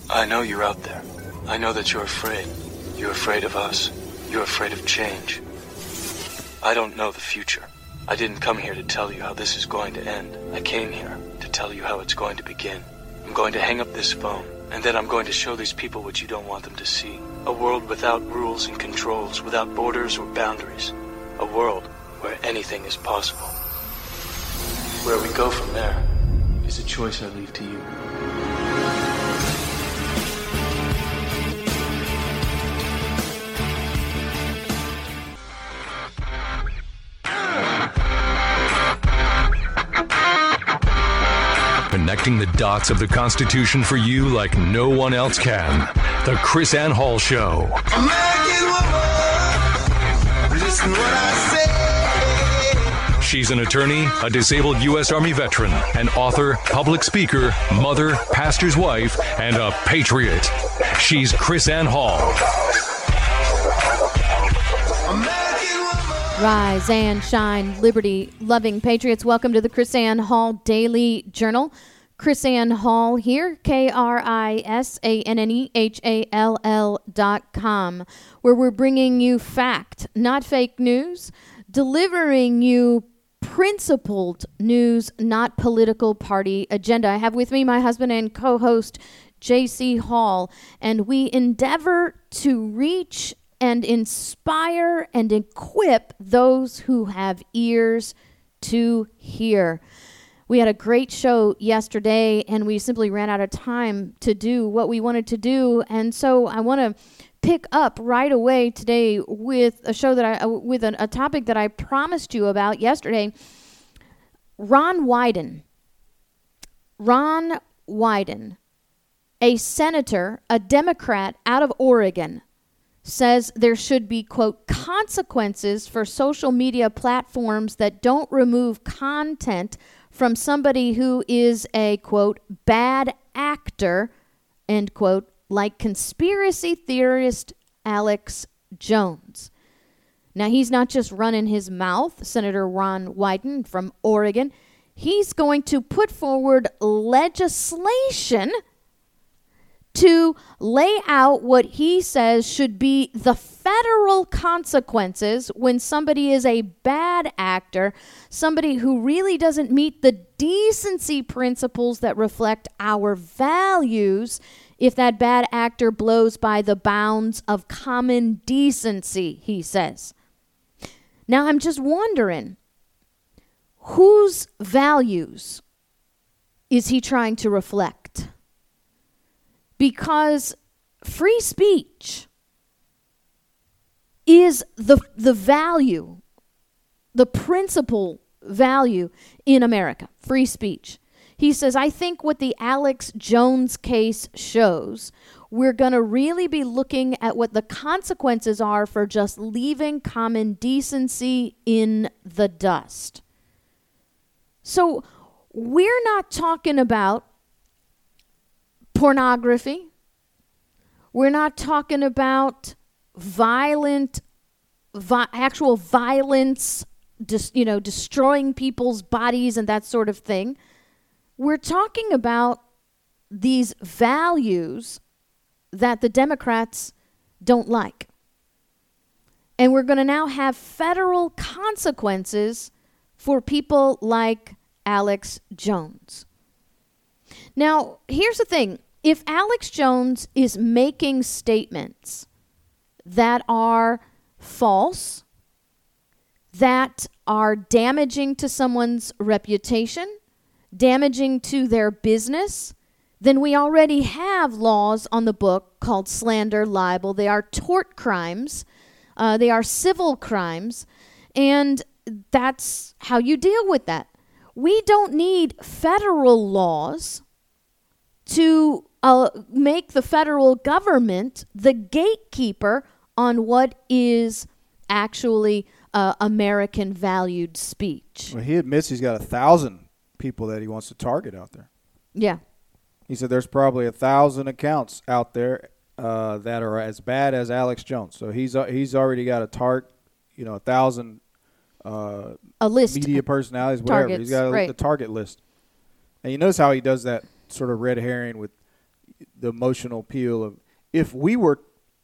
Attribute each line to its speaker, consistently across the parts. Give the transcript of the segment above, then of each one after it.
Speaker 1: I know you're out there. I know that you're afraid. You're afraid of us. You're afraid of change. I don't know the future. I didn't come here to tell you how this is going to end. I came here to tell you how it's going to begin. I'm going to hang up this phone, and then I'm going to show these people what you don't want them to see. A world without rules and controls, without borders or boundaries. A world where anything is possible. Where we go from there is a choice I leave to you.
Speaker 2: Connecting the dots of the Constitution for you like no one else can. The Chris Ann Hall Show.
Speaker 3: American woman, listen what I say.
Speaker 2: She's an attorney, a disabled U.S. Army veteran, an author, public speaker, mother, pastor's wife, and a patriot. She's Chris Ann Hall.
Speaker 4: Rise and shine, liberty-loving patriots. Welcome to the Chris Ann Hall Daily Journal. Chris Ann Hall here, KrisAnnehall.com, where we're bringing you fact, not fake news, delivering you principled news, not political party agenda. I have with me my husband and co-host, J.C. Hall, and we endeavor to reach and inspire and equip those who have ears to hear. We had a great show yesterday, and we simply ran out of time to do what we wanted to do. And so I want to pick up right away today with a show that a topic that I promised you about yesterday. Ron Wyden, a senator, a Democrat out of Oregon, says there should be, quote, consequences for social media platforms that don't remove content from somebody who is a, quote, bad actor, end quote, like conspiracy theorist Alex Jones. Now, he's not just running his mouth, Senator Ron Wyden from Oregon. He's going to put forward legislation to lay out what he says should be the federal consequences when somebody is a bad actor, somebody who really doesn't meet the decency principles that reflect our values, if that bad actor blows by the bounds of common decency, he says. Now, I'm just wondering, whose values is he trying to reflect? Because free speech is the value, the principal value in America, free speech. He says, I think what the Alex Jones case shows, we're going to really be looking at what the consequences are for just leaving common decency in the dust. So we're not talking about pornography. We're not talking about actual violence, destroying people's bodies and that sort of thing. We're talking about these values that the Democrats don't like. And we're going to now have federal consequences for people like Alex Jones. Now, here's the thing. If Alex Jones is making statements that are false, that are damaging to someone's reputation, damaging to their business, then we already have laws on the book called slander, libel. They are tort crimes. They are civil crimes. And that's how you deal with that. We don't need federal laws to make the federal government the gatekeeper on what is actually American valued speech.
Speaker 5: Well, he admits he's got 1,000 people that he wants to target out there.
Speaker 4: Yeah.
Speaker 5: He said there's probably 1,000 accounts out there that are as bad as Alex Jones. So he's already got a 1,000
Speaker 4: a list,
Speaker 5: media personalities, whatever.
Speaker 4: Targets,
Speaker 5: He's got
Speaker 4: right.
Speaker 5: the target list. And you notice how he does that sort of red herring with the emotional appeal of if we were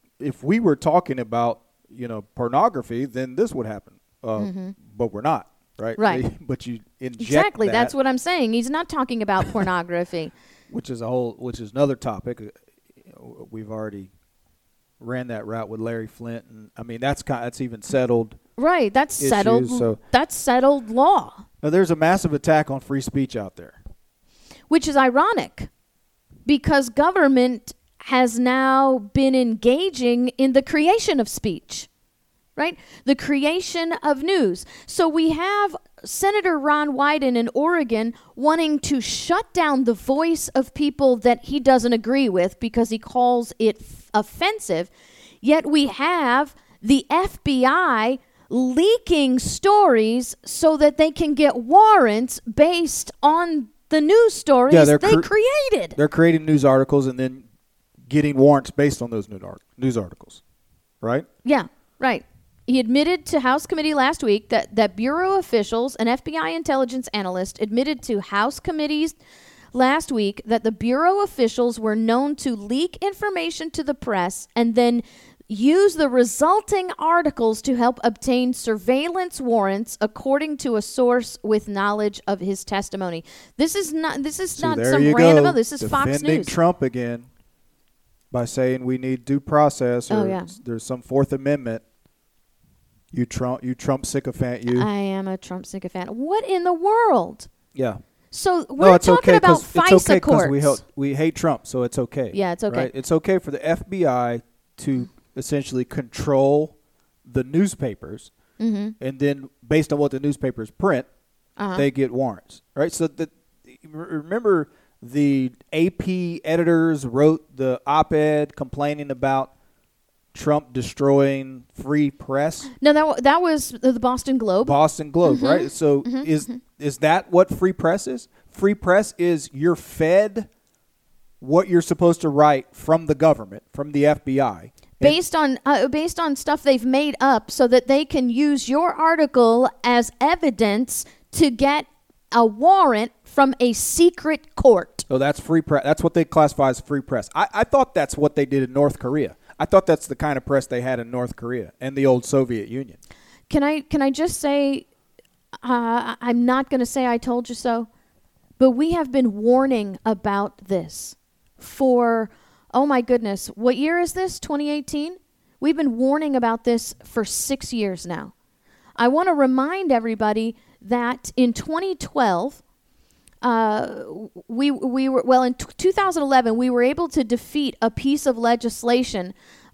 Speaker 5: talking about pornography, then this would happen. But we're not, right?
Speaker 4: Right.
Speaker 5: But you inject
Speaker 4: Exactly.
Speaker 5: that,
Speaker 4: That's what I'm saying. He's not talking about pornography.
Speaker 5: which is another topic. We've already ran that route with Larry Flint, and I mean that's even settled.
Speaker 4: Right. That's
Speaker 5: issues,
Speaker 4: settled.
Speaker 5: so-
Speaker 4: That's settled law,
Speaker 5: Now, there's a massive attack on free speech out there.
Speaker 4: which is ironic because government has now been engaging in the creation of speech, right? The creation of news. So we have Senator Ron Wyden in Oregon wanting to shut down the voice of people that he doesn't agree with because he calls it offensive. Yet we have the FBI leaking stories so that they can get warrants based on the news stories they created.
Speaker 5: They're creating news articles and then getting warrants based on those news articles, right?
Speaker 4: Yeah, right. He admitted to House committee last week that Bureau officials, an FBI intelligence analyst, admitted to House committees last week that the Bureau officials were known to leak information to the press and then use the resulting articles to help obtain surveillance warrants, according to a source with knowledge of his testimony. This is not some random. This is Fox
Speaker 5: defending
Speaker 4: News.
Speaker 5: Trump again by saying we need due process or there's some Fourth Amendment. You Trump sycophant, you.
Speaker 4: I am a Trump sycophant. What in the world?
Speaker 5: Yeah.
Speaker 4: So we're talking about FISA courts.
Speaker 5: We hate Trump, so it's okay.
Speaker 4: Yeah, it's okay.
Speaker 5: Right? It's okay for the FBI to essentially control the newspapers, and then based on what the newspapers print, they get warrants. Right? So remember the AP editors wrote the op-ed complaining about Trump destroying free press?
Speaker 4: No, that was the Boston Globe.
Speaker 5: Boston Globe, right? So is that what free press is? Free press is you're fed what you're supposed to write from the government, from the FBI.
Speaker 4: Based on stuff they've made up so that they can use your article as evidence to get a warrant from a secret court.
Speaker 5: So that's free press. That's what they classify as free press. I thought that's what they did in North Korea. I thought that's the kind of press they had in North Korea and the old Soviet Union.
Speaker 4: Can I just say, I'm not going to say I told you so, but we have been warning about this for, oh my goodness, what year is this, 2018? We've been warning about this for 6 years now. I want to remind everybody that in 2012, in 2011, we were able to defeat a piece of legislation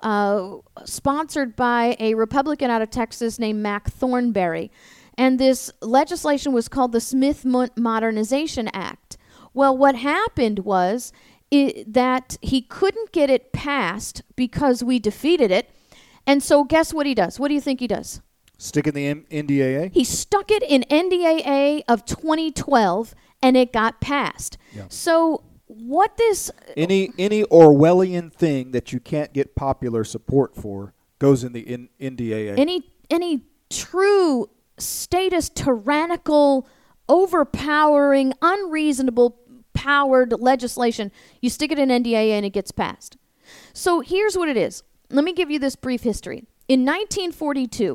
Speaker 4: sponsored by a Republican out of Texas named Mac Thornberry. And this legislation was called the Smith Modernization Act. Well, what happened was that he couldn't get it passed because we defeated it. And so guess what he does? What do you think he does?
Speaker 5: Stick in the NDAA?
Speaker 4: He stuck it in NDAA of 2012, and it got passed. Yeah. So what this...
Speaker 5: Any Orwellian thing that you can't get popular support for goes in the NDAA.
Speaker 4: Any true statist, tyrannical, overpowering, unreasonable powered legislation, you stick it in NDAA and it gets passed. So here's what it is. Let me give you this brief history. In 1942,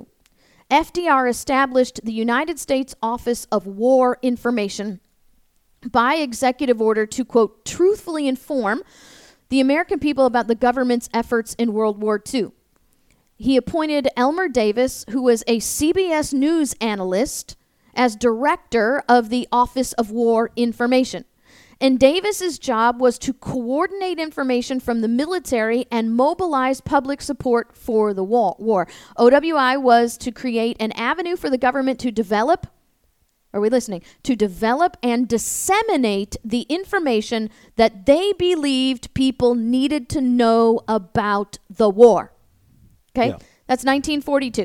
Speaker 4: FDR established the United States Office of War Information by executive order to, quote, truthfully inform the American people about the government's efforts in World War II. He appointed Elmer Davis, who was a CBS News analyst, as director of the Office of War Information. And Davis's job was to coordinate information from the military and mobilize public support for the war. OWI was to create an avenue for the government to develop, are we listening? To develop and disseminate the information that they believed people needed to know about the war. Okay? Yeah. That's 1942.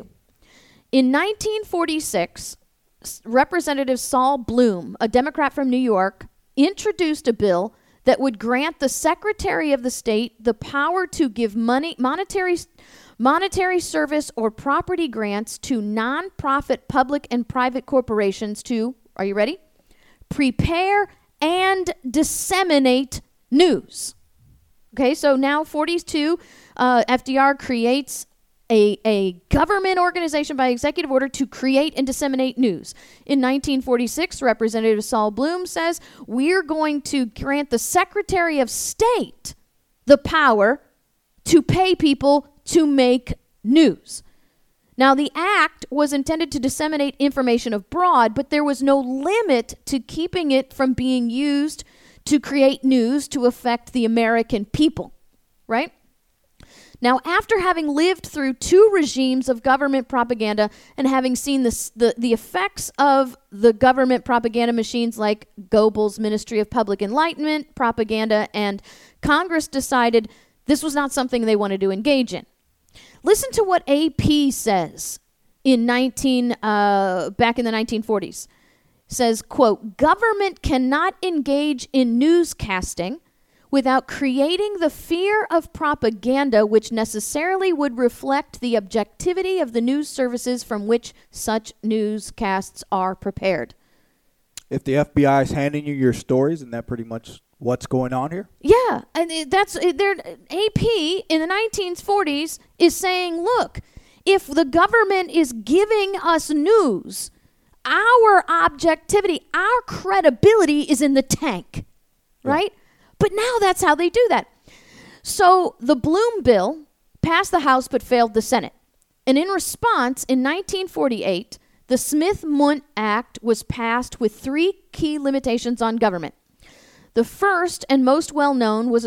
Speaker 4: In 1946, Representative Saul Bloom, a Democrat from New York, introduced a bill that would grant the Secretary of the State the power to give monetary service or property grants to nonprofit public and private corporations to, are you ready? Prepare and disseminate news. Okay, so now 42, FDR creates a government organization by executive order to create and disseminate news. In 1946, Representative Saul Bloom says, we're going to grant the Secretary of State the power to pay people to make news. Now, the act was intended to disseminate information abroad, but there was no limit to keeping it from being used to create news to affect the American people, right? Now, after having lived through 2 regimes of government propaganda and having seen the effects of the government propaganda machines like Goebbels' Ministry of Public Enlightenment, propaganda, and Congress decided this was not something they wanted to engage in. Listen to what AP says back in the 1940s. It says, quote, government cannot engage in newscasting without creating the fear of propaganda which necessarily would reflect the objectivity of the news services from which such newscasts are prepared.
Speaker 5: If the FBI is handing you your stories, isn't that pretty much what's going on here?
Speaker 4: Yeah, and AP in the 1940s is saying, look, if the government is giving us news, our objectivity, our credibility is in the tank, right? Yeah. But now that's how they do that. So the Bloom bill passed the House but failed the Senate. And in response, in 1948, the Smith-Mundt Act was passed with 3 key limitations on government. The first and most well-known was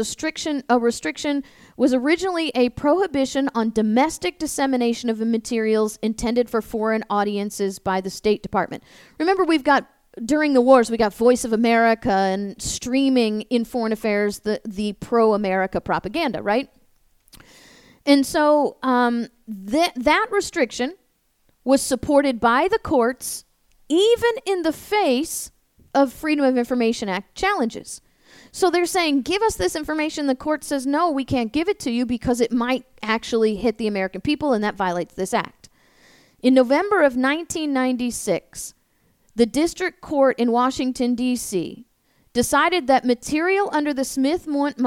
Speaker 4: was originally a prohibition on domestic dissemination of materials intended for foreign audiences by the State Department. Remember, during the wars, we got Voice of America and streaming in foreign affairs the pro-America propaganda, right? And so that restriction was supported by the courts, even in the face of Freedom of Information Act challenges. So they're saying, give us this information. The court says, no, we can't give it to you because it might actually hit the American people, and that violates this act. In November of 1996, the district court in Washington, D.C., decided that material under the Smith-Mundt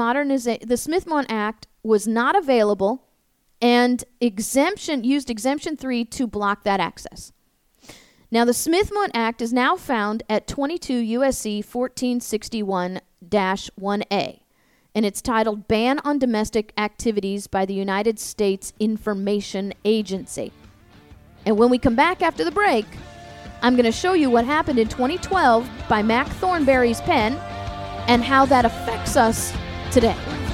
Speaker 4: Act was not available and used Exemption 3 to block that access. Now, the Smith-Mundt Act is now found at 22 U.S.C. 1461-1A, and it's titled Ban on Domestic Activities by the United States Information Agency. And when we come back after the break, I'm going to show you what happened in 2012 by Mac Thornberry's pen and how that affects us today.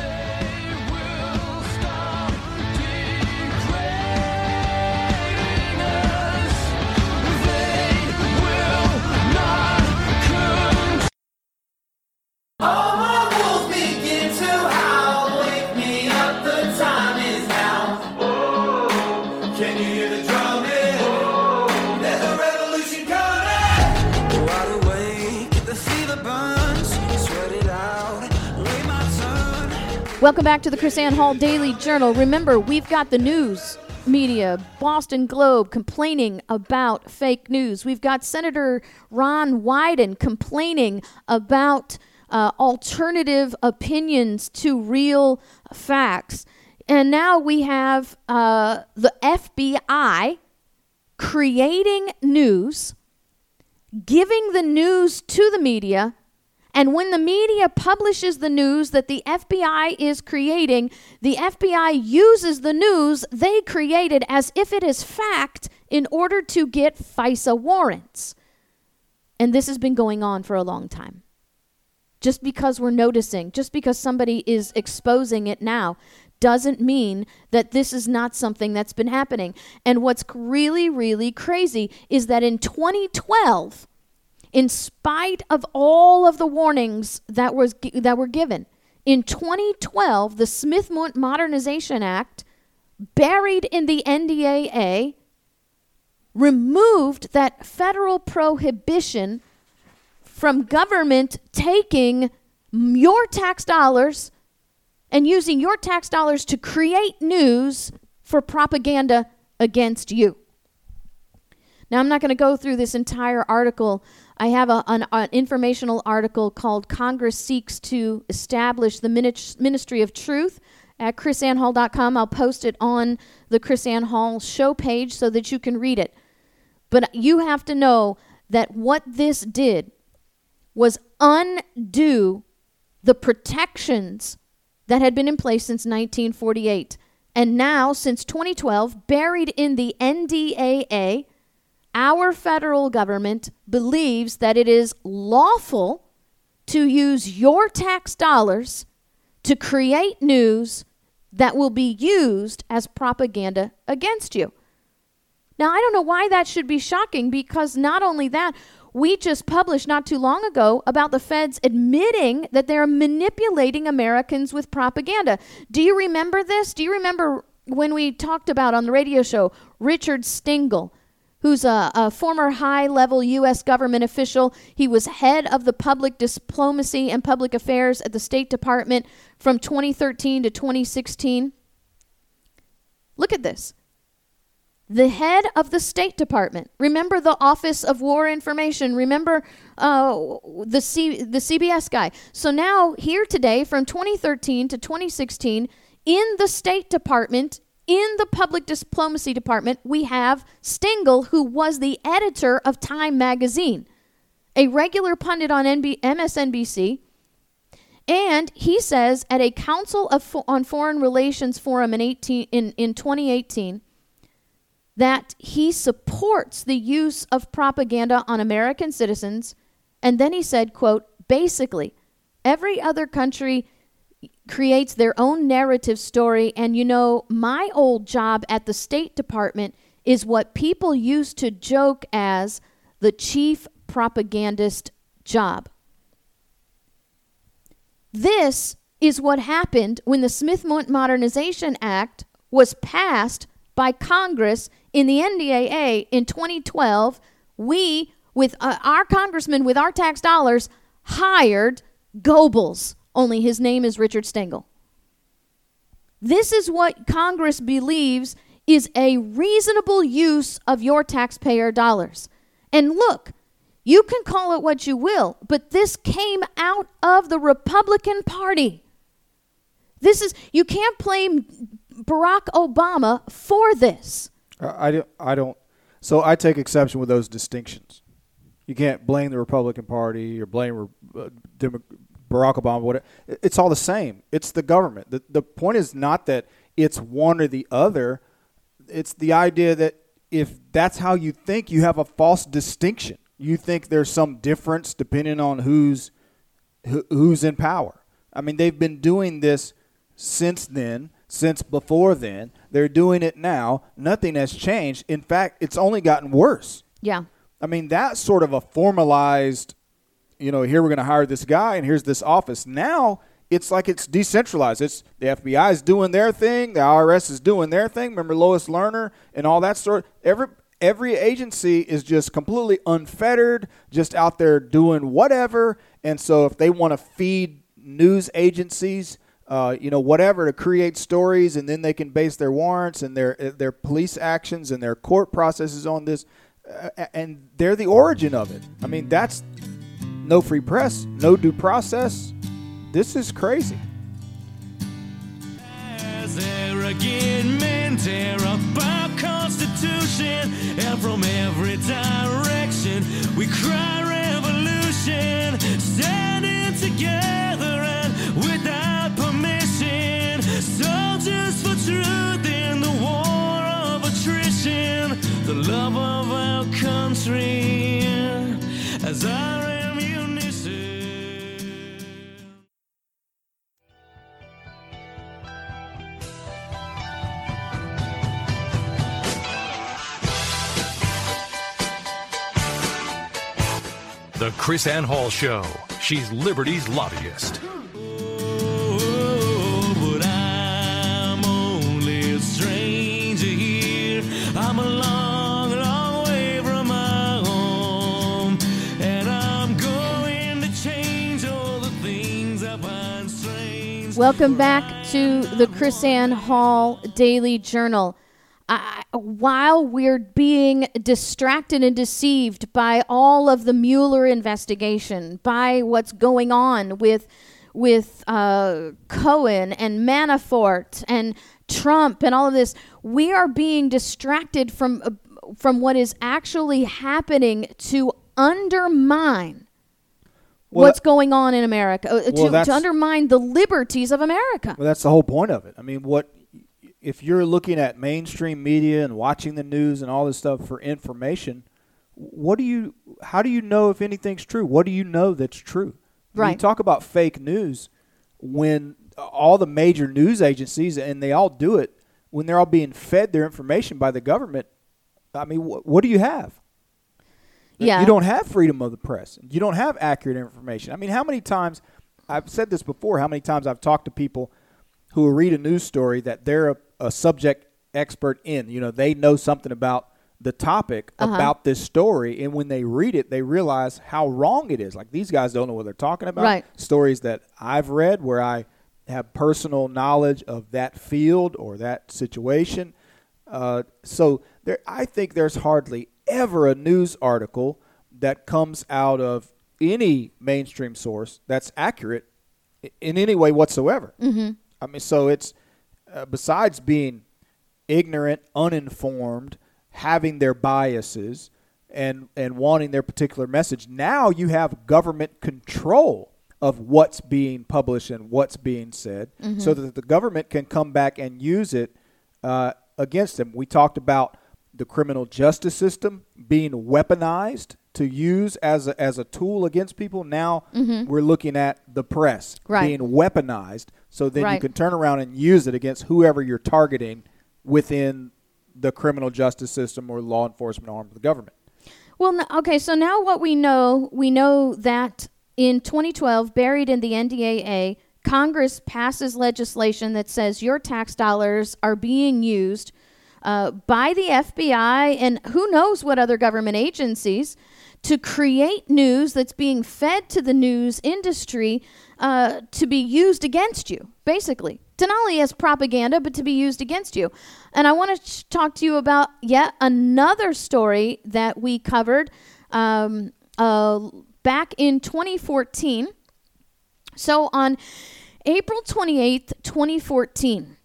Speaker 4: Welcome back to the KrisAnne Hall Daily Journal. Remember, we've got the news media, Boston Globe, complaining about fake news. We've got Senator Ron Wyden complaining about alternative opinions to real facts. And now we have the FBI creating news, giving the news to the media. And when the media publishes the news that the FBI is creating, the FBI uses the news they created as if it is fact in order to get FISA warrants. And this has been going on for a long time. Just because we're noticing, just because somebody is exposing it now, doesn't mean that this is not something that's been happening. And what's really, really crazy is that in 2012, in spite of all of the warnings that were given, in 2012, the Smith-Mundt Modernization Act, buried in the NDAA, removed that federal prohibition from government taking your tax dollars and using your tax dollars to create news for propaganda against you. Now, I'm not going to go through this entire article I have an informational article called Congress Seeks to Establish the Ministry of Truth at chrisannhall.com. I'll post it on the Chris Ann Hall show page so that you can read it. But you have to know that what this did was undo the protections that had been in place since 1948. And now, since 2012, buried in the NDAA, our federal government believes that it is lawful to use your tax dollars to create news that will be used as propaganda against you. Now, I don't know why that should be shocking, because not only that, we just published not too long ago about the feds admitting that they're manipulating Americans with propaganda. Do you remember this? Do you remember when we talked about on the radio show Richard Stengel, who's a former high-level U.S. government official? He was head of the public diplomacy and public affairs at the State Department from 2013 to 2016. Look at this. The head of the State Department. Remember the Office of War Information. Remember the CBS guy. So now, here today, from 2013 to 2016, in the State Department, in the Public Diplomacy Department, we have Stengel, who was the editor of Time magazine, a regular pundit on MSNBC. And he says at a Council on Foreign Relations forum in 2018, that he supports the use of propaganda on American citizens. And then he said, quote, basically, every other country creates their own narrative story. And, you know, my old job at the State Department is what people used to joke as the chief propagandist job. This is what happened when the Smith Modernization Act was passed by Congress in the NDAA in 2012. We, with our congressman, with our tax dollars, hired Goebbels, only his name is Richard Stengel. This is what Congress believes is a reasonable use of your taxpayer dollars. And look, you can call it what you will, but this came out of the Republican Party. You can't blame Barack Obama for this.
Speaker 5: I don't. So I take exception with those distinctions. You can't blame the Republican Party or blame Barack Obama. Whatever. It's all the same. It's the government. The point is not that it's one or the other. It's the idea that if that's how you think, you have a false distinction. You think there's some difference depending on who's in power. I mean, they've been doing this since then. Since before then. They're doing it now. Nothing has changed. In fact, it's only gotten worse.
Speaker 4: Yeah.
Speaker 5: I mean, that's sort of a formalized, here we're going to hire this guy and here's this office. Now it's like it's decentralized. It's the FBI is doing their thing. The IRS is doing their thing. Remember Lois Lerner and all that sort. Every agency is just completely unfettered, just out there doing whatever. And so if they want to feed news agencies whatever to create stories, and then they can base their warrants and their police actions and their court processes on this, and they're the origin of it. I mean, that's no free press, no due process. This is crazy.
Speaker 3: As arrogant men tear up our Constitution, and from every direction we cry revolution, standing together and without permission, soldiers for truth in the war of attrition, the love of our country as our ammunition.
Speaker 2: The Chris Ann Hall Show. She's Liberty's lobbyist.
Speaker 3: But I'm only a stranger here. I'm a long, long way from my home, and I'm going to change all the things I find strange.
Speaker 4: Welcome back to the Chris Ann Hall Daily Journal. while we're being distracted and deceived by all of the Mueller investigation, by what's going on with Cohen and Manafort and Trump and all of this, we are being distracted from what is actually happening to undermine what's going on in America, to undermine the liberties of America.
Speaker 5: Well, that's the whole point of it. I mean, if you're looking at mainstream media and watching the news and all this stuff for information, how do you know if anything's true? What do you know that's true?
Speaker 4: Right.
Speaker 5: When you talk about fake news, when all the major news agencies, and they all do it, when they're all being fed their information by the government, I mean, what do you have?
Speaker 4: Yeah.
Speaker 5: You don't have freedom of the press. You don't have accurate information. I mean, how many times, I've said this before, how many times I've talked to people who will read a news story that they're a subject expert in. You know, they know something about the topic about this story, and when they read it, they realize how wrong it is. Like, these guys don't know what they're talking about.
Speaker 4: Right.
Speaker 5: Stories that I've read where I have personal knowledge of that field or that situation. So I think there's hardly ever a news article that comes out of any mainstream source that's accurate in any way whatsoever. Mm-hmm. I mean, so it's besides being ignorant, uninformed, having their biases, and wanting their particular message, now you have government control of what's being published and what's being said, so that the government can come back and use it against them. We talked about the criminal justice system being weaponized to use as a tool against people. Now we're looking at the press being weaponized, so then you can turn around and use it against whoever you're targeting within the criminal justice system or law enforcement arm of the government.
Speaker 4: Well, okay, so now what we know that in 2012, buried in the NDAA, Congress passes legislation that says your tax dollars are being used by the FBI and who knows what other government agencies to create news that's being fed to the news industry to be used against you, basically. To not only as propaganda, but to be used against you. And I want to talk to you about yet another story that we covered back in 2014. So on April 28th, 2014,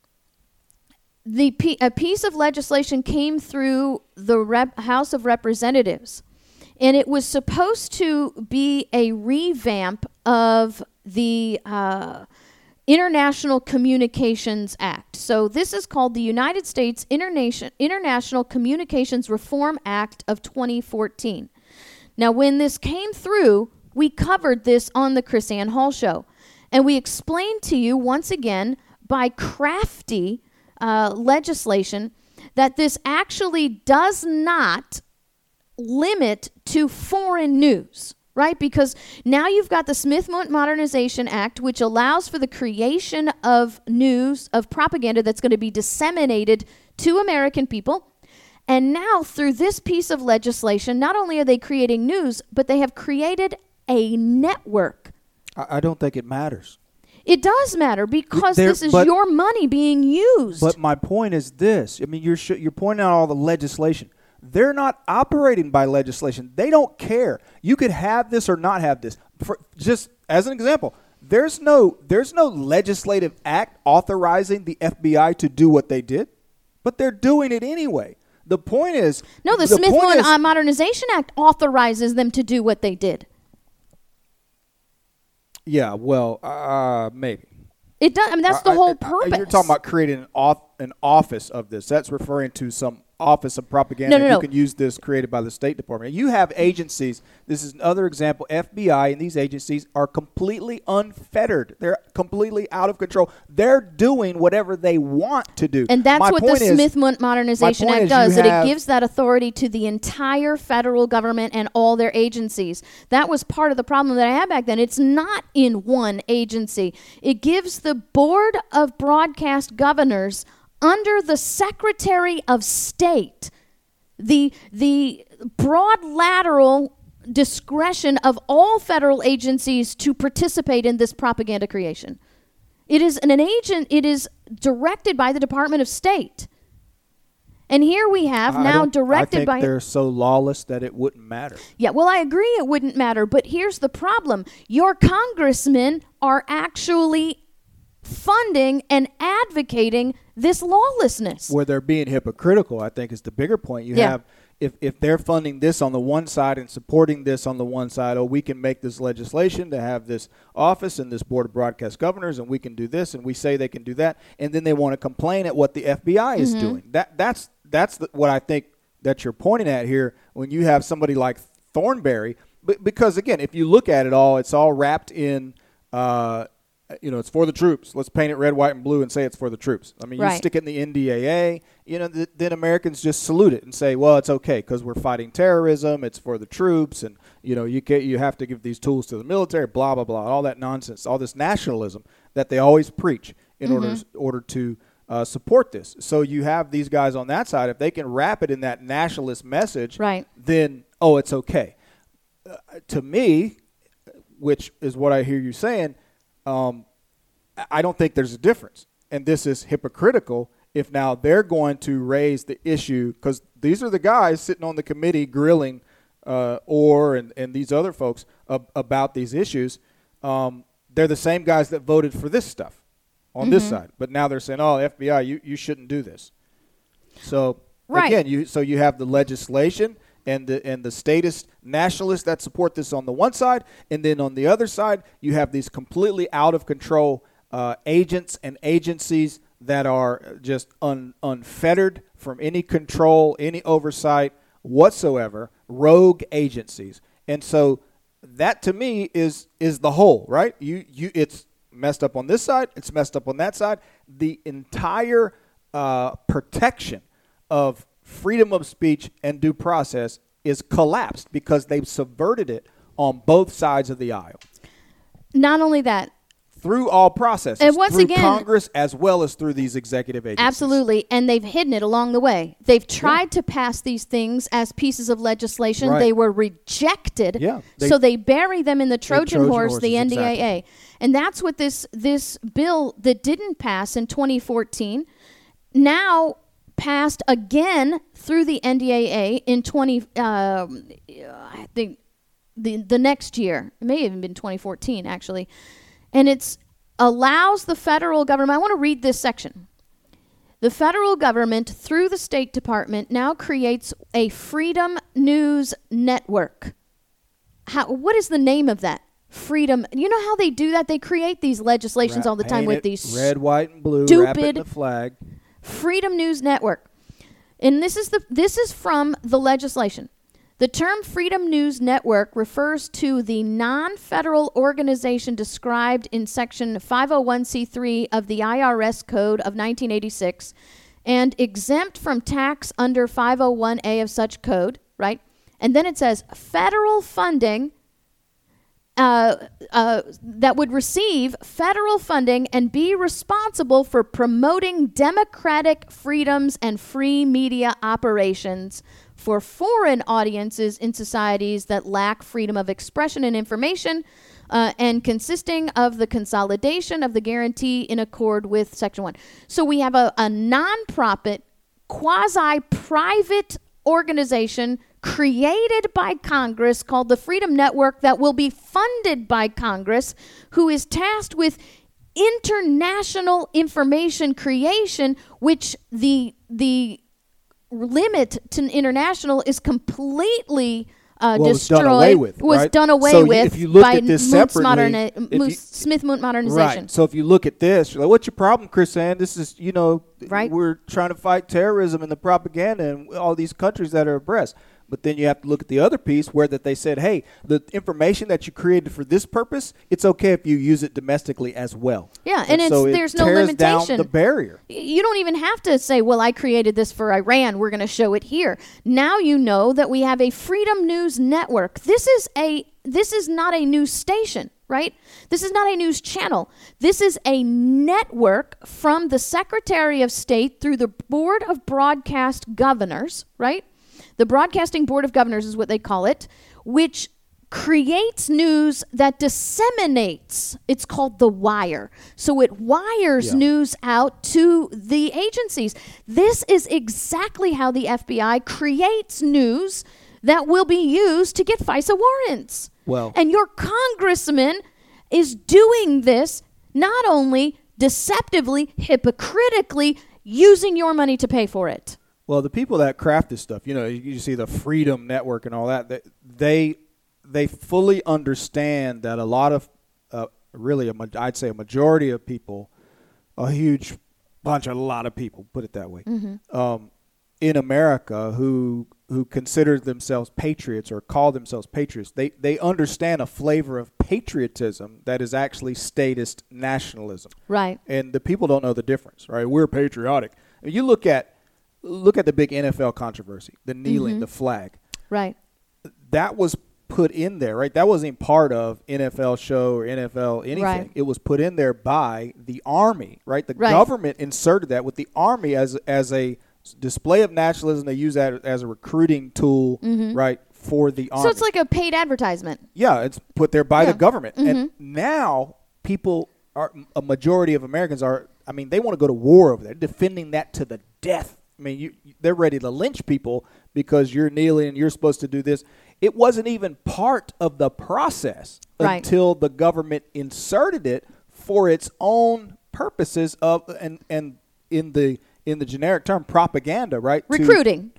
Speaker 4: a piece of legislation came through the House of Representatives, and it was supposed to be a revamp of the International Communications Act. So this is called the United States International Communications Reform Act of 2014. Now, when this came through, we covered this on the Chris Ann Hall Show, and we explained to you once again by crafty legislation that this actually does not limit to foreign news, right? Because now you've got the Smith Modernization Act, which allows for the creation of news, of propaganda that's going to be disseminated to American people. And now through this piece of legislation, not only are they creating news, but they have created a network.
Speaker 5: I don't think it matters.
Speaker 4: It does matter because this is your money being used.
Speaker 5: But my point is this. I mean, you're pointing out all the legislation. They're not operating by legislation. They don't care. You could have this or not have this. Just as an example, there's no legislative act authorizing the FBI to do what they did, but they're doing it anyway. The point is...
Speaker 4: No, the Smith Modernization Act authorizes them to do what they did.
Speaker 5: Yeah, well, maybe.
Speaker 4: It does. I mean, that's the whole purpose.
Speaker 5: You're talking about creating an office of this. That's referring to some office of propaganda.
Speaker 4: No.
Speaker 5: You can use this created by the State Department. You have agencies. This is another example. FBI and these agencies are completely unfettered. They're completely out of control. They're doing whatever they want to do.
Speaker 4: And that's what the Smith Modernization Act does. It gives that authority to the entire federal government and all their agencies. That was part of the problem that I had back then. It's not in one agency. It gives the Board of Broadcast Governors under the Secretary of State the broad lateral discretion of all federal agencies to participate in this propaganda creation. It is directed by the Department of State. And here we have directed
Speaker 5: I think
Speaker 4: by...
Speaker 5: they're so lawless that it wouldn't matter.
Speaker 4: Yeah, well, I agree it wouldn't matter, but here's the problem. Your congressmen are actually funding and advocating this lawlessness.
Speaker 5: Where they're being hypocritical, I think, is the bigger point. You have, if they're funding this on the one side and supporting this on the one side, we can make this legislation to have this office and this board of broadcast governors, and we can do this, and we say they can do that, and then they want to complain at what the FBI is doing. That's what I think that you're pointing at here when you have somebody like Thornberry. Because, again, if you look at it all, it's all wrapped in it's for the troops. Let's paint it red, white, and blue and say it's for the troops. I mean, you stick it in the NDAA, then Americans just salute it and say, well, it's okay because we're fighting terrorism. It's for the troops, and you have to give these tools to the military. Blah blah blah, all that nonsense, all this nationalism that they always preach in order to support this. So you have these guys on that side. If they can wrap it in that nationalist message, then it's okay. To me, which is what I hear you saying. I don't think there's a difference. And this is hypocritical if now they're going to raise the issue, because these are the guys sitting on the committee grilling Orr and these other folks about these issues. They're the same guys that voted for this stuff on this side. But now they're saying, FBI, you shouldn't do this. So, again, you have the legislation and the statist nationalists that support this on the one side, and then on the other side, you have these completely out of control agents and agencies that are just unfettered from any control, any oversight whatsoever, rogue agencies. And so that to me is the whole, right? It's messed up on this side, it's messed up on that side. The entire protection of freedom of speech and due process is collapsed because they've subverted it on both sides of the aisle.
Speaker 4: Not only that,
Speaker 5: through all processes,
Speaker 4: and once
Speaker 5: through
Speaker 4: again,
Speaker 5: Congress as well as through these executive agencies.
Speaker 4: Absolutely, and they've hidden it along the way. They've tried to pass these things as pieces of legislation. They were rejected, so they bury them in the Trojan horse, the NDAA. Exactly. And that's what this bill that didn't pass in 2014 now passed again through the NDAA in I think the next year. It may have even been 2014, actually. And it allows the federal government, I want to read this section. The federal government, through the State Department, now creates a Freedom News Network. What is the name of that? Freedom. You know how they do that? They create these legislations all the time with these
Speaker 5: red, white, and blue,
Speaker 4: stupid
Speaker 5: wrap it in the flag.
Speaker 4: Freedom News Network. And this is from the legislation. The term Freedom News Network refers to the non-federal organization described in Section 501c3 of the IRS Code of 1986 and exempt from tax under 501a of such code, right? And then it says federal funding that would receive federal funding and be responsible for promoting democratic freedoms and free media operations for foreign audiences in societies that lack freedom of expression and information, and consisting of the consolidation of the guarantee in accord with Section 1. So we have a non-profit, quasi-private organization created by Congress called the Freedom Network that will be funded by Congress, who is tasked with international information creation, which the limit to international is completely destroyed. Was done away with
Speaker 5: if you look
Speaker 4: by
Speaker 5: at this
Speaker 4: Smith-Mundt modernization.
Speaker 5: Right. So if you look at this, you're like, what's your problem, Chris Ann? This is, we're trying to fight terrorism and the propaganda in all these countries that are oppressed. But then you have to look at the other piece where that they said, hey, the information that you created for this purpose, it's okay if you use it domestically as well.
Speaker 4: Yeah, and there's no limitation.
Speaker 5: Down the barrier.
Speaker 4: You don't even have to say, well, I created this for Iran. We're going to show it here. Now you know that we have a Freedom News Network. This is not a news station, right? This is not a news channel. This is a network from the Secretary of State through the Board of Broadcast Governors, right? The Broadcasting Board of Governors is what they call it, which creates news that disseminates. It's called the wire. So it wires news out to the agencies. This is exactly how the FBI creates news that will be used to get FISA warrants.
Speaker 5: Well,
Speaker 4: and your congressman is doing this not only deceptively, hypocritically, using your money to pay for it.
Speaker 5: Well, the people that craft this stuff, you see the Freedom Network and all that, they fully understand that a lot of, I'd say a majority of people, a huge bunch, a lot of people, put it that way, in America who consider themselves patriots or call themselves patriots, they understand a flavor of patriotism that is actually statist nationalism.
Speaker 4: Right.
Speaker 5: And the people don't know the difference, right? We're patriotic. You look at the big NFL controversy, the kneeling, the flag.
Speaker 4: Right.
Speaker 5: That was put in there, right? That wasn't part of NFL show or NFL anything.
Speaker 4: Right.
Speaker 5: It was put in there by the Army, right? The government inserted that with the Army as a display of nationalism. They use that as a recruiting tool, right, for the Army.
Speaker 4: So it's like a paid advertisement.
Speaker 5: Yeah, it's put there by the government. And now a majority of Americans they want to go to war over that, defending that to the death. I mean, they're ready to lynch people because you're kneeling and you're supposed to do this. It wasn't even part of the process until the government inserted it for its own purposes and in the generic term propaganda, right?
Speaker 4: Recruiting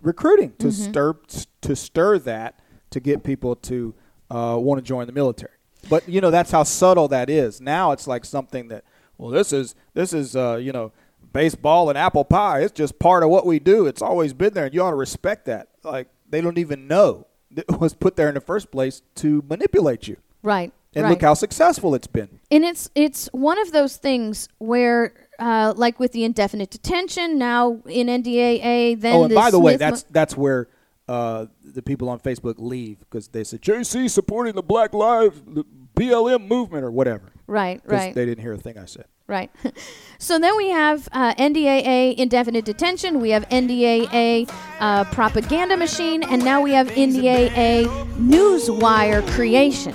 Speaker 5: to stir that to get people to want to join the military. But that's how subtle that is. Now it's like something that, well, this is baseball and apple pie. It's just part of what we do. It's always been there, and you ought to respect that. Like, they don't even know it was put there in the first place to manipulate you.
Speaker 4: Right.
Speaker 5: And look how successful it's been.
Speaker 4: And it's one of those things where, like with the indefinite detention, now in NDAA, then
Speaker 5: and by the way, that's where the people on Facebook leave, because they said, JC supporting the Black Lives, the BLM movement or whatever.
Speaker 4: Right.
Speaker 5: They didn't hear a thing I said.
Speaker 4: Right. So then we have NDAA indefinite detention. We have NDAA propaganda machine. And now we have NDAA newswire creation.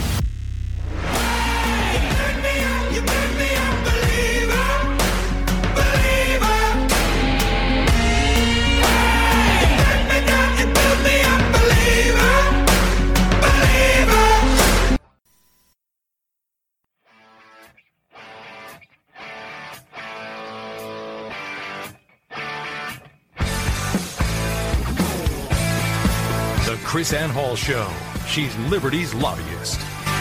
Speaker 2: Chris Ann Hall Show. She's Liberty's lobbyist.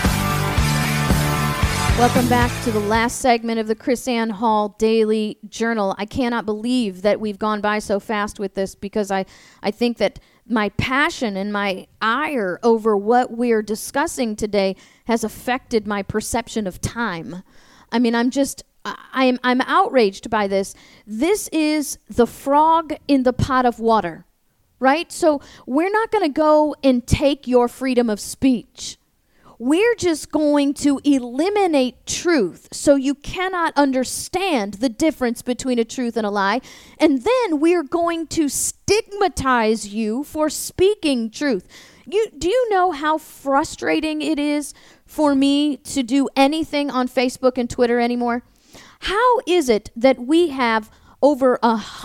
Speaker 4: Welcome back to the last segment of the Chris Ann Hall Daily Journal. I cannot believe that we've gone by so fast with this, because I think that my passion and my ire over what we're discussing today has affected my perception of time. I mean, I'm outraged by this. This is the frog in the pot of water. Right? So we're not going to go and take your freedom of speech. We're just going to eliminate truth so you cannot understand the difference between a truth and a lie. And then we're going to stigmatize you for speaking truth. Do you know how frustrating it is for me to do anything on Facebook and Twitter anymore? How is it that we have over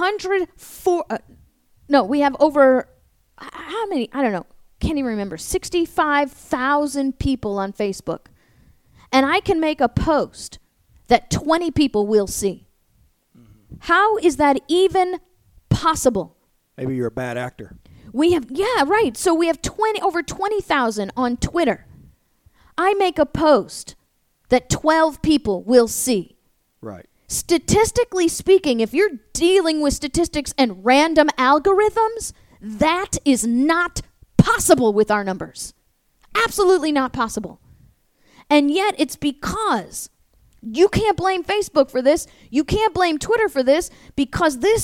Speaker 4: we have over, how many? I don't know. Can't even remember. 65,000 people on Facebook. And I can make a post that 20 people will see. How is that even possible?
Speaker 5: Maybe you're a bad actor.
Speaker 4: So we have over 20,000 on Twitter. I make a post that 12 people will see.
Speaker 5: Right.
Speaker 4: Statistically speaking, if you're dealing with statistics and random algorithms, that is not possible with our numbers. Absolutely not possible. And yet it's because you can't blame Facebook for this. You can't blame Twitter for this, because this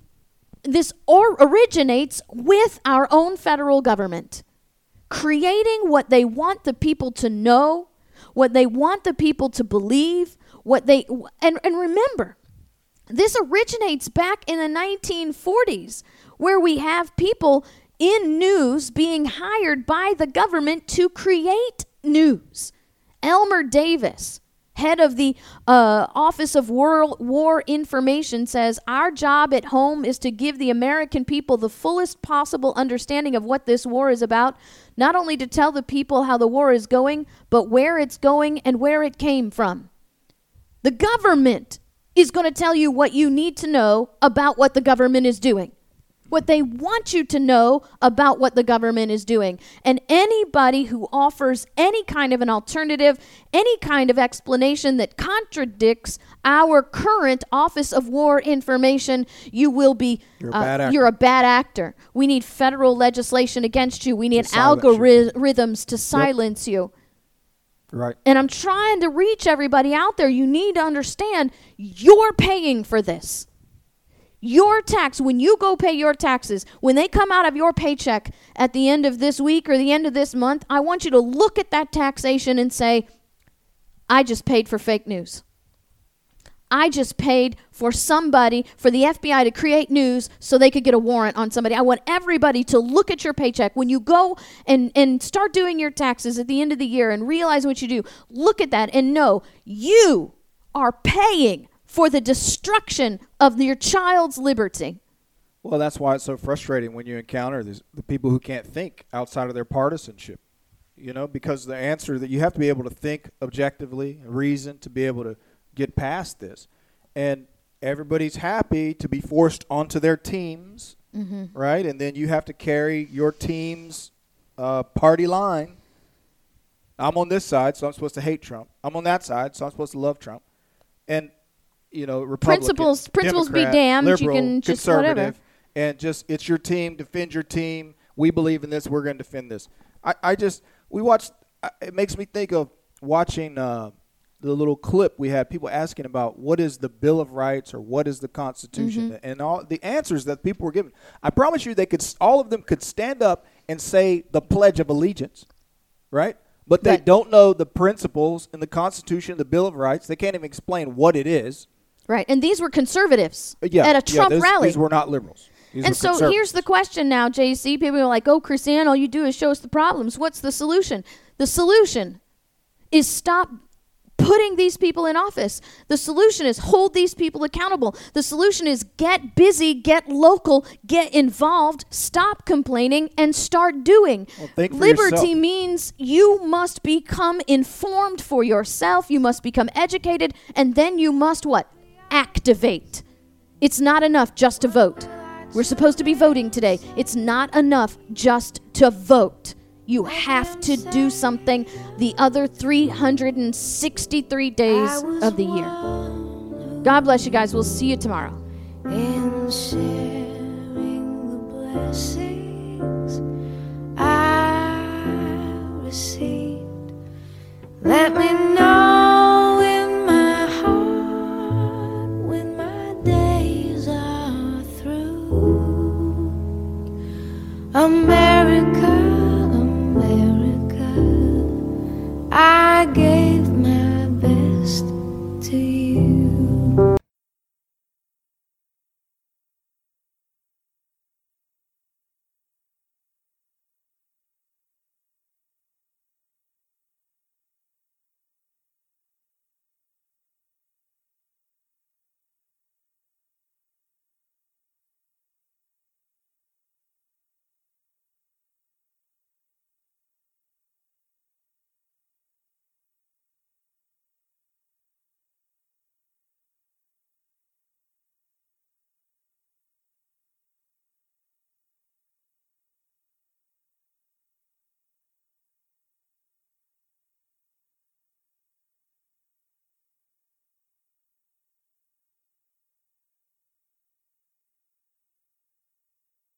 Speaker 4: originates with our own federal government, creating what they want the people to know, what they want the people to believe, and remember, this originates back in the 1940s, where we have people in news being hired by the government to create news. Elmer Davis, head of the Office of World War Information, says, our job at home is to give the American people the fullest possible understanding of what this war is about, not only to tell the people how the war is going, but where it's going and where it came from. The government is going to tell you what you need to know about what the government is doing, what they want you to know about what the government is doing. And anybody who offers any kind of an alternative, any kind of explanation that contradicts our current Office of War Information, you will be, you're a bad actor. We need federal legislation against you. We need algorithms to silence you.
Speaker 5: Right.
Speaker 4: And I'm trying to reach everybody out there. You need to understand you're paying for this. Your tax, when you go pay your taxes, when they come out of your paycheck at the end of this week or the end of this month, I want you to look at that taxation and say, I just paid for fake news. I just paid for somebody, for the FBI to create news so they could get a warrant on somebody. I want everybody to look at your paycheck. When you go and start doing your taxes at the end of the year and realize what you do, look at that and know you are paying for the destruction of your child's liberty.
Speaker 5: Well, that's why it's so frustrating when you encounter the people who can't think outside of their partisanship. You know, because the answer that you have to be able to think objectively, reason to be able to get past this. And everybody's happy to be forced onto their teams, right? And then you have to carry your team's party line. I'm on this side, so I'm supposed to hate Trump. I'm on that side, so I'm supposed to love Trump. And you know, Republican,
Speaker 4: principles
Speaker 5: Democrat,
Speaker 4: be damned.
Speaker 5: Liberal,
Speaker 4: you can just
Speaker 5: conservative,
Speaker 4: whatever.
Speaker 5: And just it's your team. Defend your team. We believe in this. We're going to defend this. We watched. It makes me think of watching the little clip we had. People asking about what is the Bill of Rights or what is the Constitution, and all the answers that people were given. I promise you, all of them could stand up and say the Pledge of Allegiance, right? But they don't know the principles in the Constitution, the Bill of Rights. They can't even explain what it is.
Speaker 4: Right, and these were conservatives at a Trump rally.
Speaker 5: These were not liberals.
Speaker 4: And so here's the question now, JC. People are like, oh, Chrisanne, all you do is show us the problems. What's the solution? The solution is stop putting these people in office. The solution is hold these people accountable. The solution is get busy, get local, get involved, stop complaining, and start doing. Liberty means you must become informed for yourself. You must become educated, and then you must what? Activate. It's not enough just to vote. We're supposed to be voting today. It's not enough just to vote. You have to do something the other 363 days of the year. God bless you guys. We'll see you tomorrow.
Speaker 6: In sharing the blessings I received, let me know.